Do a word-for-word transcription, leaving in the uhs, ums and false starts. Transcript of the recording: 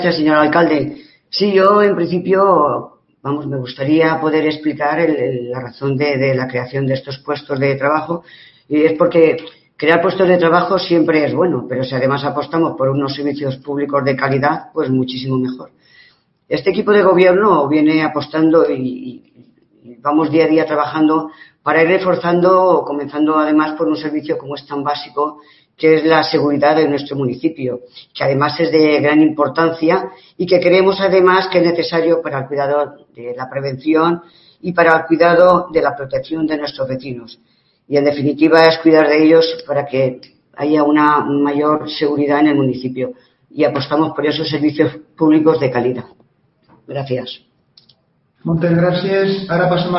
Gracias, señor alcalde. Sí, yo en principio, vamos, me gustaría poder explicar el, el, la razón de, de la creación de estos puestos de trabajo, y es porque crear puestos de trabajo siempre es bueno, pero si además apostamos por unos servicios públicos de calidad, pues muchísimo mejor. Este equipo de gobierno viene apostando y, y vamos día a día trabajando para ir reforzando, comenzando además por un servicio como es tan básico, que es la seguridad de nuestro municipio, que además es de gran importancia y que creemos además que es necesario para el cuidado de la prevención y para el cuidado de la protección de nuestros vecinos. Y en definitiva es cuidar de ellos para que haya una mayor seguridad en el municipio, y apostamos por esos servicios públicos de calidad. Gracias. Moltes gràcies. Ara passem a